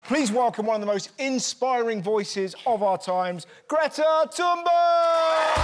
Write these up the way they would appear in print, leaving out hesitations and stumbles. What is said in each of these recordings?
Please welcome one of the most inspiring voices of our times, Greta Thunberg!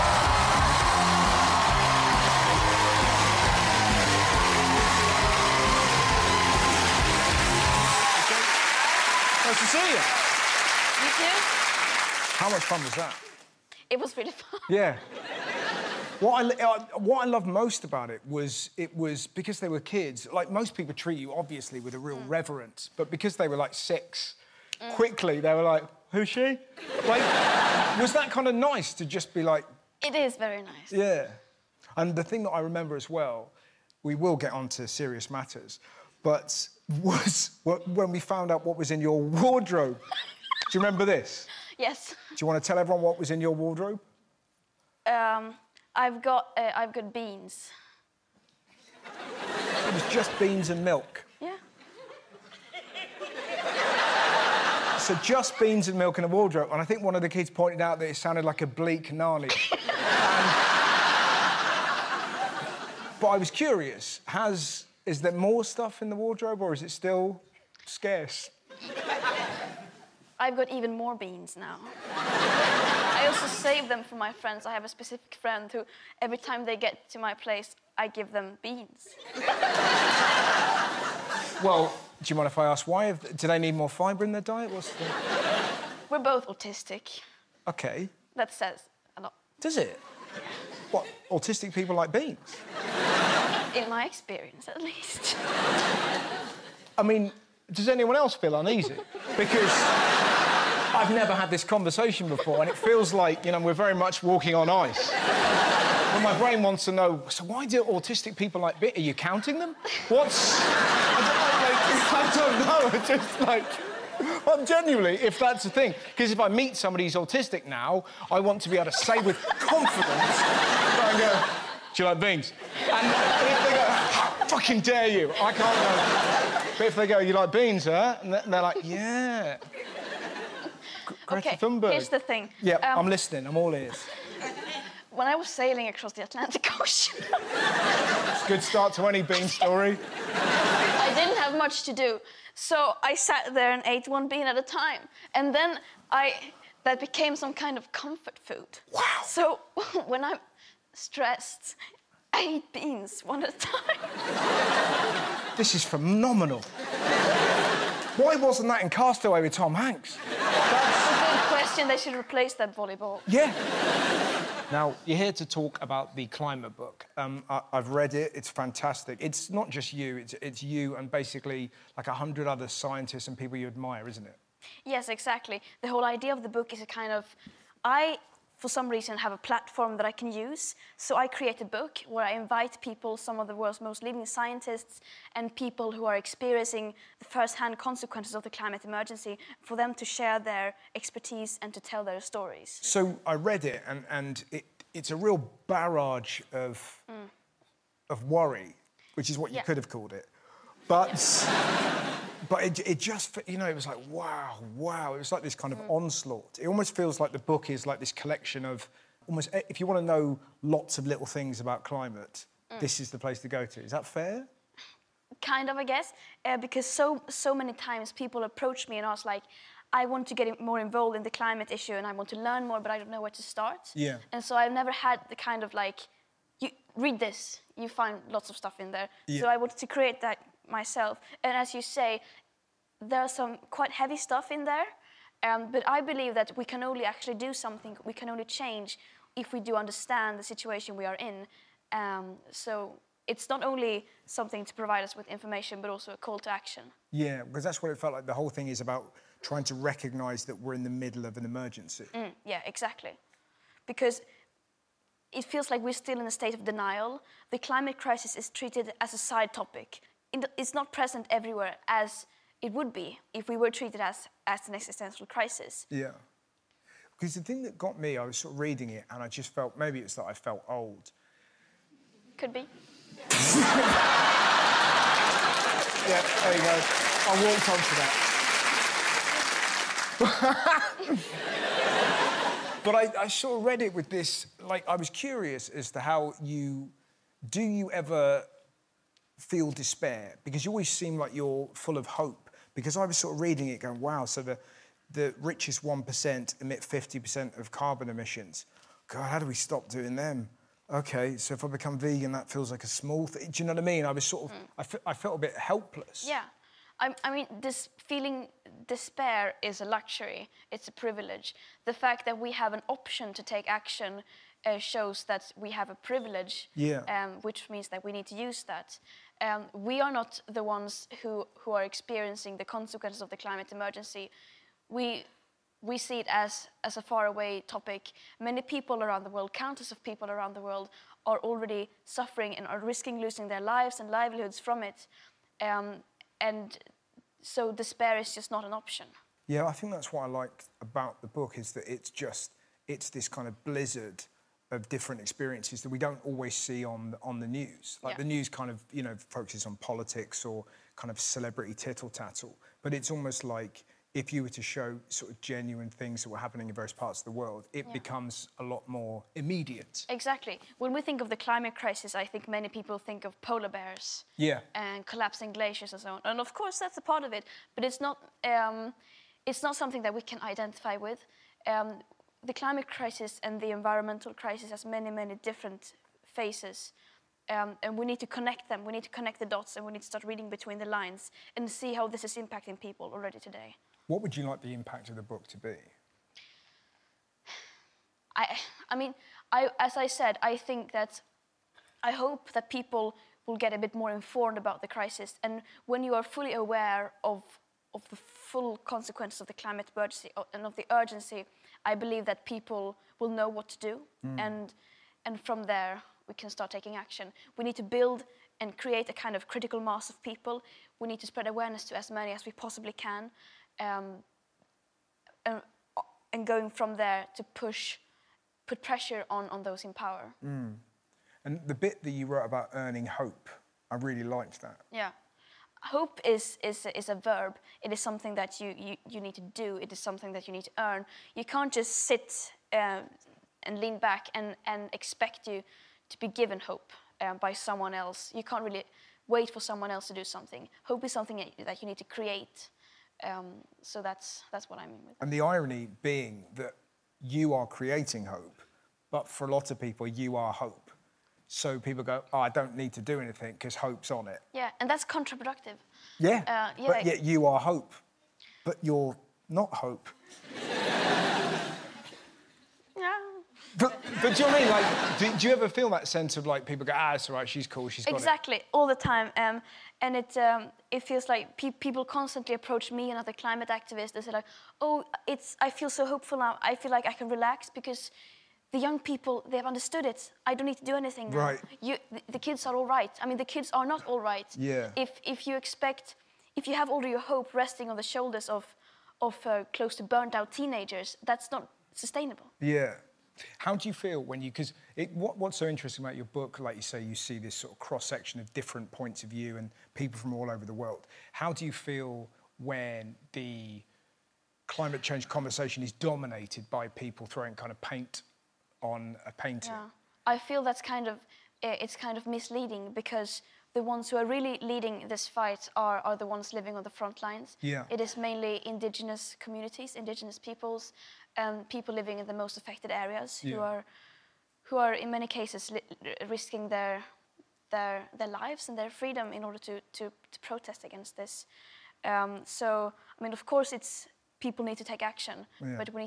Nice to see you. You too. How much fun was that? It was really fun. Yeah. What I loved most about it was because they were kids. Like, most people treat you, obviously, with a real reverence, but because they were, like, 6, quickly, they were like, who's she? Like, was that kind of nice to just be like... It is very nice. Yeah. And the thing that I remember as well, we will get on to serious matters, but was when we found out what was in your wardrobe. Do you remember this? Yes. Do you want to tell everyone what was in your wardrobe? I've got beans. It was just beans and milk. Yeah. So just beans and milk in a wardrobe, and I think one of the kids pointed out that it sounded like a bleak Narnia. But I was curious, is there more stuff in the wardrobe, or is it still scarce? I've got even more beans now. I also save them for my friends. I have a specific friend who, every time they get to my place, I give them beans. Well, do you mind if I ask why? Do they need more fibre in their diet? We're both autistic. OK. That says a lot. Does it? What, autistic people like beans? In my experience, at least. I mean, does anyone else feel uneasy? Because I've never had this conversation before, and it feels like, you know, we're very much walking on ice. Well, my brain wants to know, so why do autistic people like beans? Are you counting them? I don't know. It's just like... Well, genuinely, if that's the thing. Because if I meet somebody who's autistic now, I want to be able to say with confidence, I go, do you like beans? And if they go, how fucking dare you? I can't go. But if they go, you like beans, huh? And they're like, yeah. Greta Thunberg. Here's the thing. Yeah, I'm listening. I'm all ears. When I was sailing across the Atlantic Ocean... It's a good start to any bean story. I didn't have much to do, so I sat there and ate one bean at a time. And then that became some kind of comfort food. Wow. So when I'm stressed, I eat beans one at a time. This is phenomenal. Why wasn't that in Castaway with Tom Hanks? That's a good question. They should replace that volleyball. Yeah. Now, you're here to talk about the climate book. I've read it. It's fantastic. It's not just you. It's you and basically like 100 other scientists and people you admire, isn't it? Yes, exactly. The whole idea of the book is a kind of... I, for some reason, have a platform that I can use. So I create a book where I invite people, some of the world's most leading scientists and people who are experiencing the first-hand consequences of the climate emergency, for them to share their expertise and to tell their stories. So I read it, and it's a real barrage of worry, which is what you could have called it. But... But it just, you know, it was like, wow. It was like this kind of onslaught. It almost feels like the book is like this collection of almost... If you want to know lots of little things about climate, this is the place to go to. Is that fair? Kind of, I guess. Because so many times people approach me and ask, like, I want to get more involved in the climate issue and I want to learn more, but I don't know where to start. Yeah. And so I've never had the kind of, like, you read this, you find lots of stuff in there. Yeah. So I wanted to create that myself. And as you say, there's some quite heavy stuff in there, but I believe that we can only actually do something, we can only change if we do understand the situation we are in. So it's not only something to provide us with information, but also a call to action. Yeah, because that's what it felt like. The whole thing is about trying to recognise that we're in the middle of an emergency. Yeah, exactly. Because it feels like we're still in a state of denial. The climate crisis is treated as a side topic. It's not present everywhere as it would be if we were treated as an existential crisis. Yeah. Because the thing that got me, I was sort of reading it and I just felt, maybe it's that I felt old. Could be. Yeah, there you go. I walked onto that. But I sort of read it with this, like, I was curious as to how do you ever feel despair? Because you always seem like you're full of hope. Because I was sort of reading it going, wow, so the richest 1% emit 50% of carbon emissions. God, how do we stop doing them? Okay, so if I become vegan, that feels like a small thing. Do you know what I mean? I was sort of, I felt a bit helpless. Yeah. I mean, this feeling despair is a luxury. It's a privilege. The fact that we have an option to take action shows that we have a privilege, which means that we need to use that. We are not the ones who are experiencing the consequences of the climate emergency. We see it as a faraway topic. Many people around the world, countless of people around the world, are already suffering and are risking losing their lives and livelihoods from it. And so despair is just not an option. Yeah, I think that's what I like about the book, is that it's this kind of blizzard of different experiences that we don't always see on the news. Like the news kind of, you know, focuses on politics or kind of celebrity tittle-tattle. But it's almost like if you were to show sort of genuine things that were happening in various parts of the world, it becomes a lot more immediate. Exactly. When we think of the climate crisis, I think many people think of polar bears and collapsing glaciers and so on. And of course, that's a part of it, but it's not something that we can identify with. The climate crisis and the environmental crisis has many, many different phases. And we need to connect them. We need to connect the dots, and we need to start reading between the lines and see how this is impacting people already today. What would you like the impact of the book to be? I mean, as I said, I think that I hope that people will get a bit more informed about the crisis. And when you are fully aware of the full consequences of the climate emergency and of the urgency, I believe that people will know what to do. And from there, we can start taking action. We need to build and create a kind of critical mass of people. We need to spread awareness to as many as we possibly can. And going from there to put pressure on those in power. And the bit that you wrote about earning hope, I really liked that. Yeah. Hope is a verb. It is something that you need to do. It is something that you need to earn. You can't just sit and lean back and expect you to be given hope by someone else. You can't really wait for someone else to do something. Hope is something that you need to create. So that's what I mean with that. And the irony being that you are creating hope, but for a lot of people, you are hope. So people go, oh, I don't need to do anything because hope's on it. Yeah, and that's counterproductive. Yeah, but yet you are hope, but you're not hope. Yeah. But do you know what I mean? Like, do you ever feel that sense of like people go, it's all right, she's cool, she's got it? Exactly, all the time. And it feels like people constantly approach me and other climate activists. They say like, oh, I feel so hopeful now. I feel like I can relax because the young people, they have understood it. I don't need to do anything now. Right. The kids are all right. I mean, the kids are not all right. Yeah. If you have all your hope resting on the shoulders of close to burnt out teenagers, that's not sustainable. Yeah. How do you feel when because what's so interesting about your book, like you say, you see this sort of cross-section of different points of view and people from all over the world. How do you feel when the climate change conversation is dominated by people throwing kind of paint on a painting? Yeah. I feel that's it's kind of misleading because the ones who are really leading this fight are the ones living on the front lines. Yeah. It is mainly indigenous communities, indigenous peoples, and people living in the most affected areas who are in many cases risking their lives and their freedom in order to protest against this. So I mean, of course, people need to take action, but we need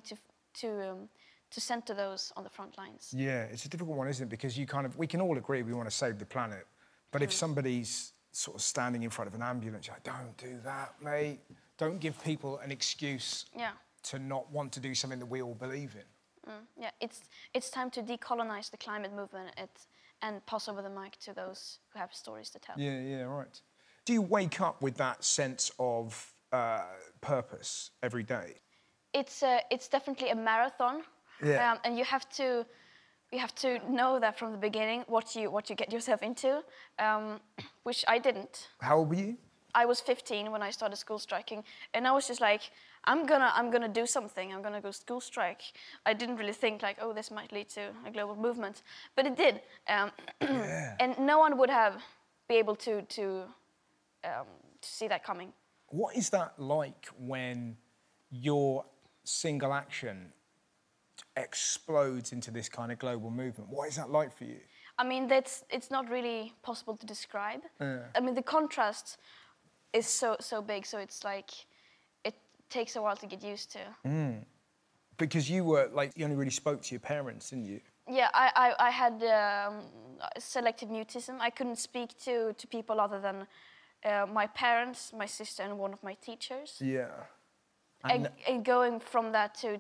to center those on the front lines. Yeah, it's a difficult one, isn't it? Because we can all agree we want to save the planet, but if somebody's sort of standing in front of an ambulance, you're like, don't do that, mate. Don't give people an excuse to not want to do something that we all believe in. Yeah, it's time to decolonize the climate movement and pass over the mic to those who have stories to tell. Yeah, right. Do you wake up with that sense of purpose every day? It's definitely a marathon. Yeah. And you have to know that from the beginning what you get yourself into, which I didn't. How old were you? I was 15 when I started school striking, and I was just like, I'm gonna do something. I'm gonna go school strike. I didn't really think like, oh, this might lead to a global movement, but it did. And no one would have been able to see that coming. What is that like when your single action explodes into this kind of global movement? What is that like for you? I mean, it's not really possible to describe. I mean, the contrast is so big, so it's like it takes a while to get used to. Because you were like, you only really spoke to your parents, didn't you? Yeah, I had selective mutism. I couldn't speak to people other than my parents, my sister, and one of my teachers. Yeah. And going from that to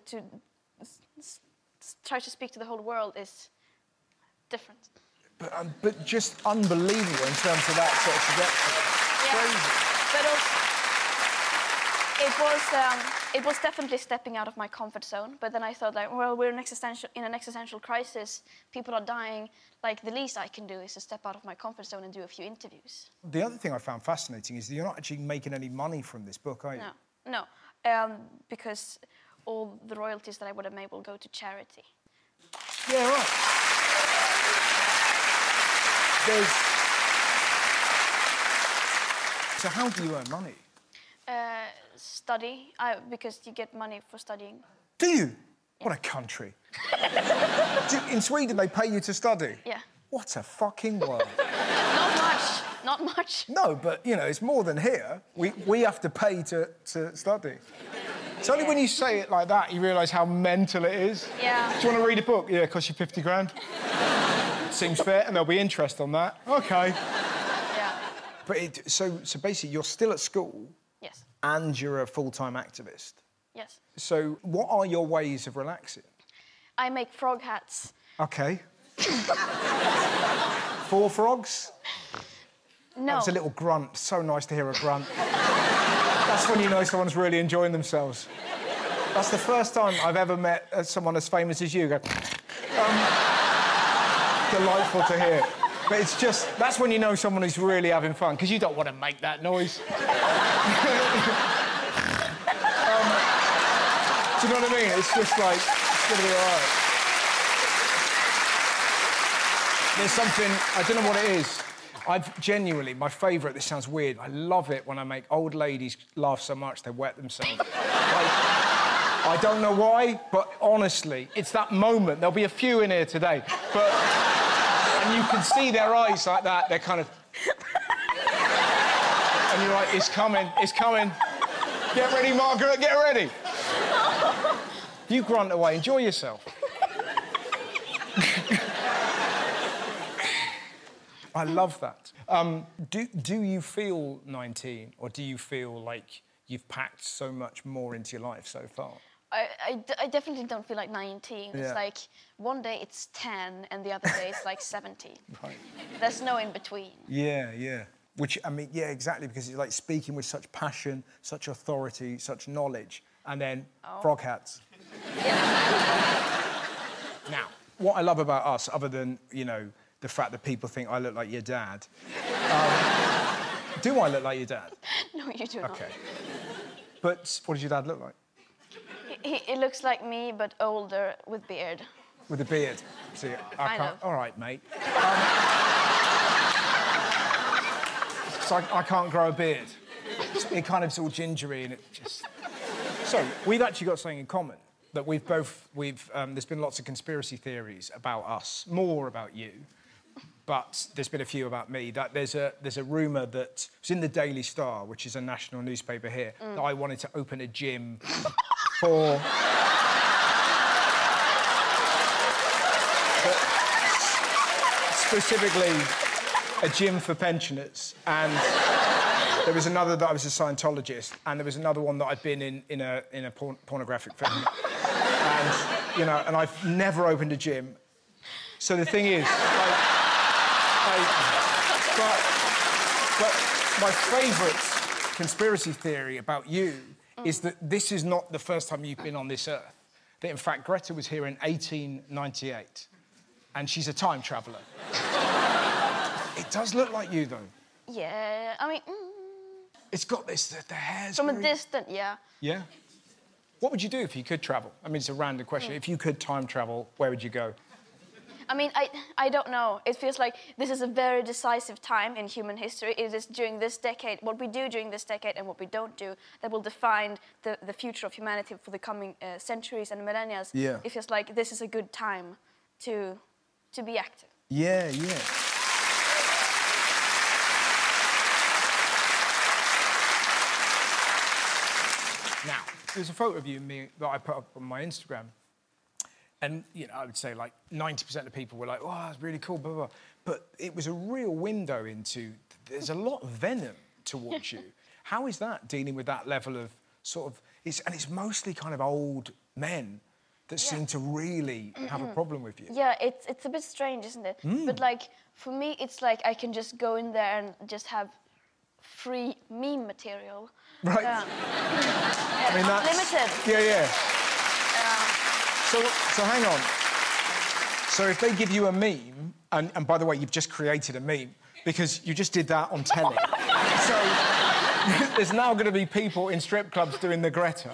try to speak to the whole world is different. But just unbelievable in terms of that sort of trajectory. Yeah. Crazy. But also, it was definitely stepping out of my comfort zone. But then I thought, like, well, we're in an existential crisis. People are dying. Like, the least I can do is to step out of my comfort zone and do a few interviews. The other thing I found fascinating is that you're not actually making any money from this book, are you? No, because all the royalties that I would have made will go to charity. Yeah, right. So how do you earn money? Study, because you get money for studying. Do you? Yeah. What a country. In Sweden, they pay you to study? Yeah. What a fucking world. Not much. No, but, you know, it's more than here. We have to pay to study. It's only when you say it like that you realise how mental it is. Yeah. Do you want to read a book? Yeah, it costs you 50 grand. Seems fair, and there'll be interest on that. OK. Yeah. But so basically, you're still at school. Yes. And you're a full-time activist. Yes. So what are your ways of relaxing? I make frog hats. OK. 4 frogs? No. That was a little grunt. So nice to hear a grunt. That's when you know someone's really enjoying themselves. That's the first time I've ever met someone as famous as you go... delightful to hear. But it's just... That's when you know someone is really having fun, because you don't want to make that noise. Do you know what I mean? It's just like... It's going to be all right. There's something... I don't know what it is. I've genuinely, my favourite, this sounds weird, I love it when I make old ladies laugh so much they wet themselves. Like, I don't know why, but honestly, it's that moment. There'll be a few in here today, but... And you can see their eyes like that, they're kind of... And you're like, it's coming, it's coming. Get ready, Margaret, get ready. You grunt away, enjoy yourself. I love that. Do you feel 19, or do you feel like you've packed so much more into your life so far? I definitely don't feel like 19. Yeah. It's like one day it's 10 and the other day it's like 70. Right. There's no in between. Yeah, yeah. Which, I mean, yeah, exactly, because it's like speaking with such passion, such authority, such knowledge, and then frog hats. Now, what I love about us, other than, you know, the fact that people think I look like your dad. Do I look like your dad? No, you do not. OK. But what does your dad look like? He looks like me, but older, with beard. With a beard? See, I can't... All right, mate. So I can't grow a beard. It kind of is all gingery and it just... So, we've actually got something in common. That there's been lots of conspiracy theories about us, more about you. But there's been a few about me. That there's a rumour that it's in the Daily Star, which is a national newspaper here, that I wanted to open a gym for... specifically, a gym for pensioners. And there was another that I was a Scientologist, and there was another one that I'd been in a pornographic film. And, you know, and I've never opened a gym. So the thing is, but my favourite conspiracy theory about you is that this is not the first time you've been on this earth. That, in fact, Greta was here in 1898, and she's a time traveller. It does look like you, though. Yeah, I mean... It's got this, the hair's From very... a distance, yeah. Yeah? What would you do if you could travel? I mean, it's a random question. If you could time travel, where would you go? I mean, I don't know. It feels like this is a very decisive time in human history. It is during this decade, what we do during this decade and what we don't do, that will define the future of humanity for the coming centuries and millennia. Yeah. It feels like this is a good time to be active. Yeah, yeah. Now, there's a photo of you and me that I put up on my Instagram. And, you know, I would say, like, 90% of people were like, oh, it's really cool, blah, blah, blah. But it was a real window into... There's a lot of venom towards you. How is that, dealing with that level of sort of... It's mostly kind of old men that seem to really have a problem with you. Yeah, it's a bit strange, isn't it? But, like, for me, it's like I can just go in there and just have free meme material. Right. I mean, that's... Limited. Yeah, yeah. So hang on. So if they give you a meme, and by the way, you've just created a meme, because you just did that on telly. So there's now going to be people in strip clubs doing the Greta.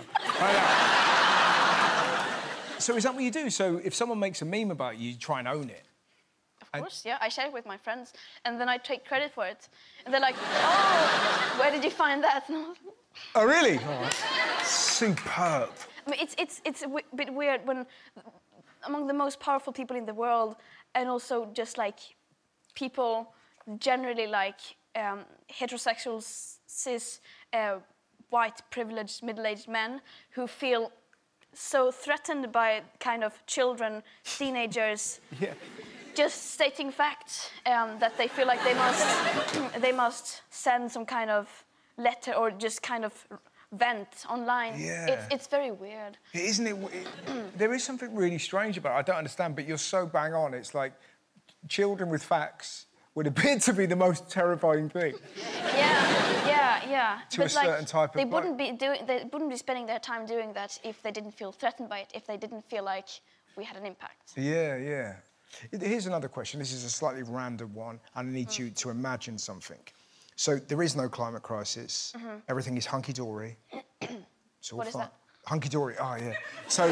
So is that what you do? So if someone makes a meme about you, you try and own it? Of course, yeah. I share it with my friends, and then I take credit for it. And they're like, oh, where did you find that? Oh, really? Oh, superb. I mean, it's a bit weird when among the most powerful people in the world, and also just like people generally like heterosexual, cis, white, privileged, middle-aged men who feel so threatened by kind of children, teenagers, just stating facts that they feel like they must send some kind of letter or just kind of vent online. Yeah. It's very weird. Isn't it? There is something really strange about it. I don't understand, but you're so bang on. It's like children with facts would appear to be the most terrifying thing. Yeah. To a certain type of... They wouldn't be spending their time doing that if they didn't feel threatened by it, if they didn't feel like we had an impact. Yeah, yeah. Here's another question. This is a slightly random one, and I need you to imagine something. So there is no climate crisis. Everything is hunky-dory. It's all what is fine. that? Hunky-dory, oh, yeah. So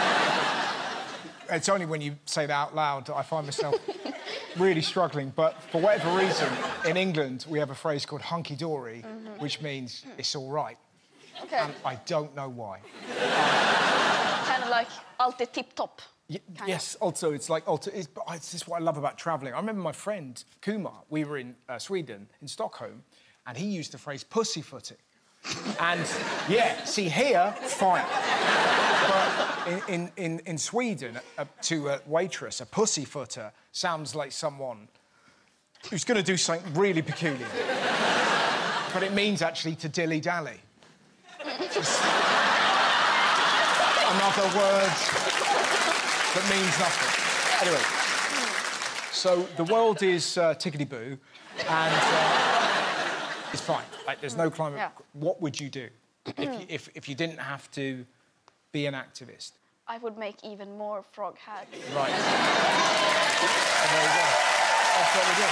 it's only when you say that out loud that I find myself really struggling. But for whatever reason, in England, we have a phrase called hunky-dory, which means it's all right. Okay. And I don't know why. Kind of like alltid tip-top. Yes, also, it's like... This is what I love about travelling. I remember my friend, Kumar, we were in Sweden, in Stockholm, and he used the phrase pussyfooting. And, yeah, see, here, fine. But in Sweden, to a waitress, a pussyfooter sounds like someone who's going to do something really peculiar. But it means, actually, to dilly-dally. Just another word that means nothing. Anyway, so the world is tickety-boo, and it's fine. Like, there's no climate... Yeah. What would you do if you didn't have to be an activist? I would make even more frog hats. Right. So there you go. That's what we do.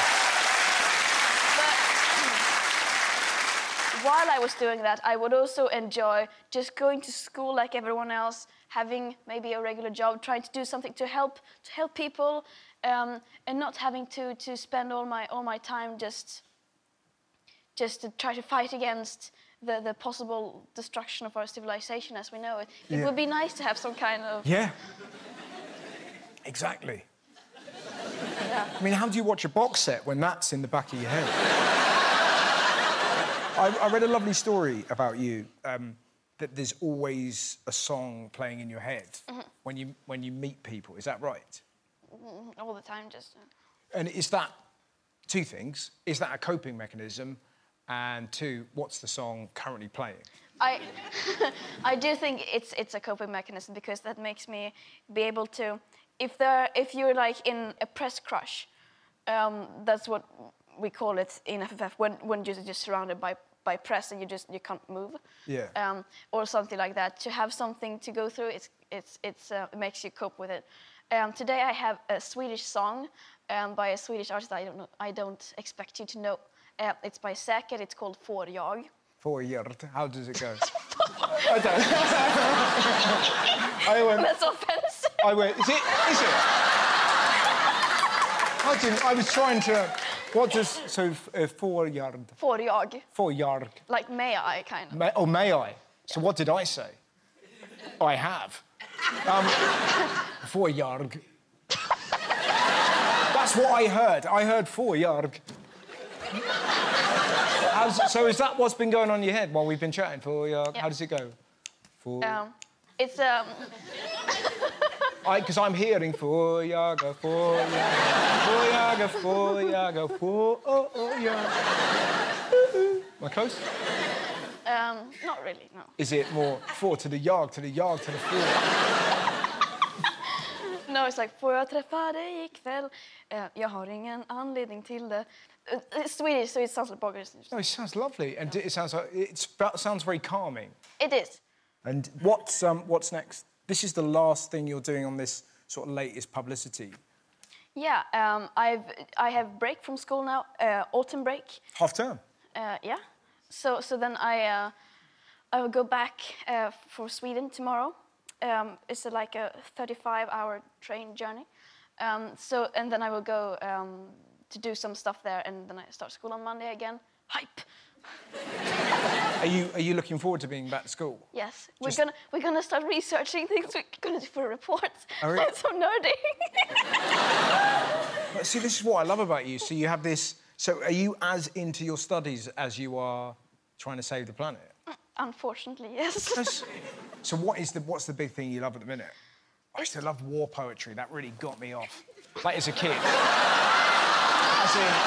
But while I was doing that, I would also enjoy just going to school like everyone else, having maybe a regular job, trying to do something to help people, and not having to spend all my time just to try to fight against the possible destruction of our civilization as we know it. It would be nice to have some kind of... Yeah. Exactly. Yeah. I mean, how do you watch a box set when that's in the back of your head? I read a lovely story about you, that there's always a song playing in your head when you meet people. Is that right? All the time, just... And is that two things? Is that a coping mechanism? And two, what's the song currently playing? I do think it's a coping mechanism because that makes me be able to... If you're like in a press crush, that's what we call it in FFF, when you're just surrounded by press and you can't move. Yeah. Or something like that. To have something to go through, it makes you cope with it. Today I have a Swedish song by a Swedish artist I don't expect you to know. It's by Säker, it's called Får jag. Får jag? How does it go? I don't. That's offensive. Is it? I was trying to... What does... So, voorjard. Får jag. Voorjard. Like, may I, kind of. May I? So what did I say? I have. Voorjard. That's what I heard. I heard voorjard. So is that what's been going on in your head while we've been chatting? Voorjard. Yeah. How does it go? It's Because I'm hearing voorjager, voorjager, voorjager, voorjager. Am I close? Not really, no. Is it more four to the yard, to the yard, to the four? No, it's like, får jag träffa dig ikväll? Jag har ingen anledning till det. It's Swedish, so it sounds like Bulgarian. No, it sounds lovely, and it sounds like sounds very calming. It is. And what's next? This is the last thing you're doing on this sort of latest publicity. Yeah, I have break from school now, autumn break. Half term. Yeah. So then I will go back for Sweden tomorrow. It's like a 35-hour train journey. And then I will go to do some stuff there, and then I start school on Monday again. Hype. Are you looking forward to being back to school? Yes, we're gonna start researching things we're gonna do for reports. Oh, really? I'm so nerdy. See, this is what I love about you. So you have this. So are you as into your studies as you are trying to save the planet? Unfortunately, yes. So what's the big thing you love at the minute? I used to love war poetry. That really got me off. Like as a kid. As in,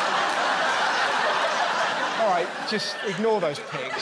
all right, just ignore those pigs.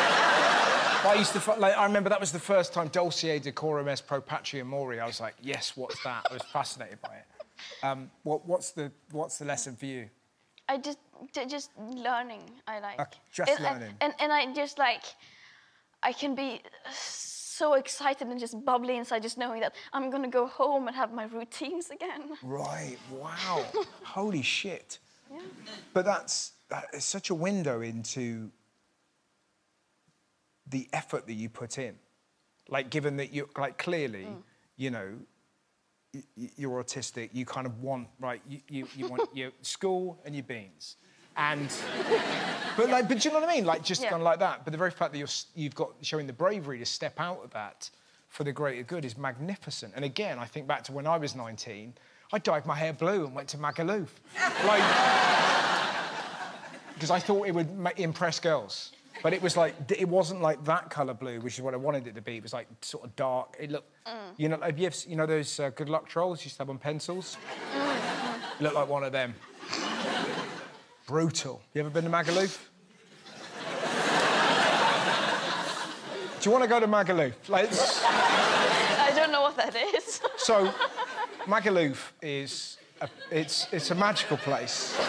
I remember that was the first time Dulce decorum est pro patria mori. I was like, yes, what's that? I was fascinated by it. What's the lesson for you? I just learning. I like learning. And I just like I can be so excited and just bubbly inside, just knowing that I'm gonna go home and have my routines again. Right. Wow. Holy shit. Yeah. But that's such a window into the effort that you put in. Like, given that you, like, clearly, you know, you're autistic, you kind of want, right, you want your school and your beans. And, but do you know what I mean? Like, just kind of like that. But the very fact that you've got showing the bravery to step out of that for the greater good is magnificent. And again, I think back to when I was 19, I dyed my hair blue and went to Magaluf. Like, because I thought it would impress girls. But it was like, it wasn't like that colour blue, which is what I wanted it to be. It was like sort of dark. It looked, you know, have you ever, you know those good luck trolls you used to have on pencils? It looked like one of them. Brutal. You ever been to Magaluf? Do you want to go to Magaluf? I don't know what that is. So, Magaluf is it's a magical place.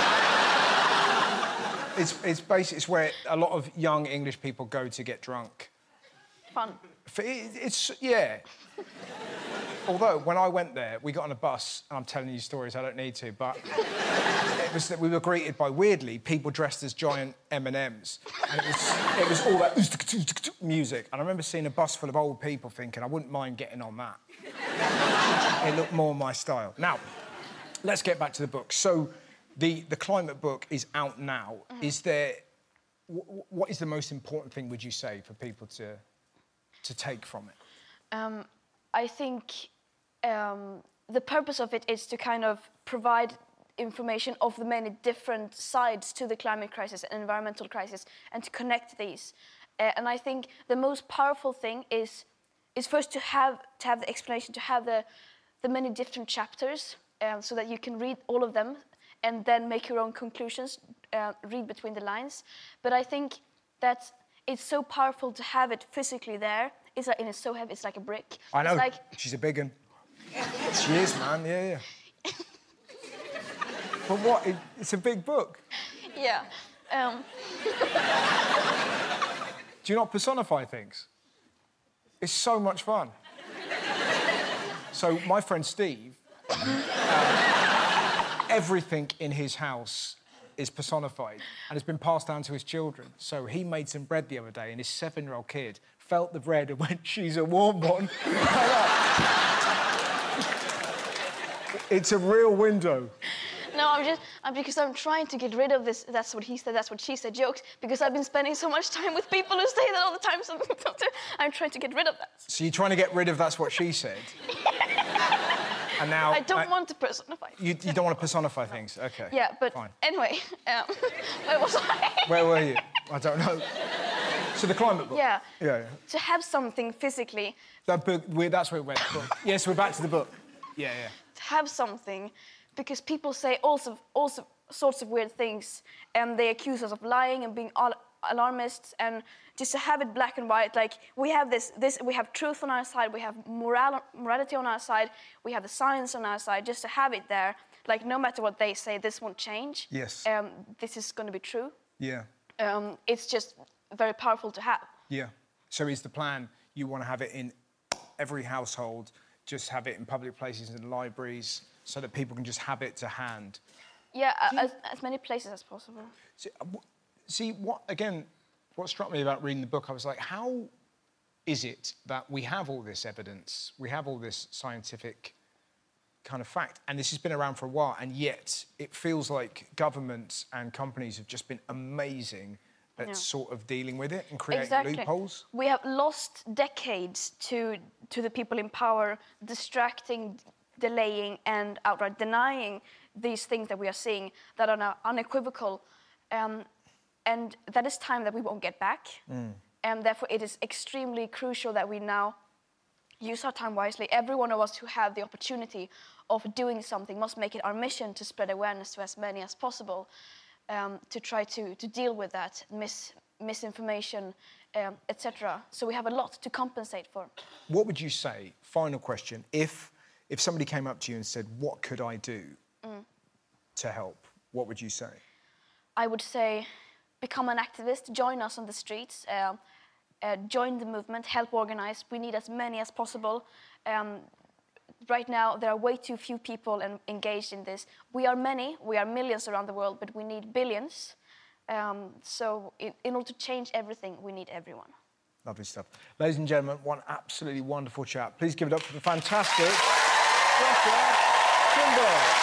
It's where a lot of young English people go to get drunk. Fun. Yeah. Although, when I went there, we got on a bus, and I'm telling you stories, I don't need to, but it was that we were greeted by, weirdly, people dressed as giant M&Ms. And it was all that music. And I remember seeing a bus full of old people thinking, I wouldn't mind getting on that. It looked more my style. Now, let's get back to the book. So, the climate book is out now. Is there... What is the most important thing, would you say, for people to take from it? I think the purpose of it is to kind of provide information of the many different sides to the climate crisis and environmental crisis, and to connect these. And I think the most powerful thing is first to have the explanation, to have the many different chapters, so that you can read all of them and then make your own conclusions, read between the lines. But I think that it's so powerful to have it physically there. And it's so heavy, it's like a brick. I know, it's like... she's a big one. She is, man, yeah. But what, it's a big book. Yeah. Do you not personify things? It's so much fun. So my friend Steve, everything in his house is personified and has been passed down to his children. So he made some bread the other day, and his 7-year-old kid felt the bread and went, she's a warm one. It's a real window because I'm trying to get rid of this. That's what he said. That's what she said. Jokes because I've been spending so much time with people who say that all the time. So I'm trying to get rid of that. So you're trying to get rid of that's what she said. And now I don't want to personify. You don't want to personify things. Okay. Yeah, but fine. Anyway, where was I? Where were you? I don't know. So the climate book. Yeah. Yeah. To have something physically. That book. That's where it went. Yes, we're back to the book. Yeah, yeah. To have something, because people say all sorts of weird things, and they accuse us of lying and being alarmists, and just to have it black and white, like we have this we have truth on our side, we have morality on our side, we have the science on our side, just to have it there, like no matter what they say, this won't change. Yes. This is going to be true. Yeah. It's just very powerful to have. Yeah. So is the plan you want to have it in every household, just have it in public places and libraries, so that people can just have it to hand? Yeah, as many places as possible. See, what struck me about reading the book, I was like, how is it that we have all this evidence, we have all this scientific kind of fact, and this has been around for a while, and yet it feels like governments and companies have just been amazing at sort of dealing with it and creating loopholes? We have lost decades to the people in power, distracting, delaying, and outright denying these things that we are seeing that are now unequivocal. And that is time that we won't get back. And therefore, it is extremely crucial that we now use our time wisely. Every one of us who have the opportunity of doing something must make it our mission to spread awareness to as many as possible, to try to deal with that misinformation, etc. So we have a lot to compensate for. What would you say, final question, if somebody came up to you and said, what could I do to help? What would you say? I would say, become an activist, join us on the streets, join the movement, help organize. We need as many as possible. Right now, there are way too few people engaged in this. We are many, we are millions around the world, but we need billions. So in order to change everything, we need everyone. Lovely stuff. Ladies and gentlemen, one absolutely wonderful chat. Please give it up for the fantastic Greta Thunberg.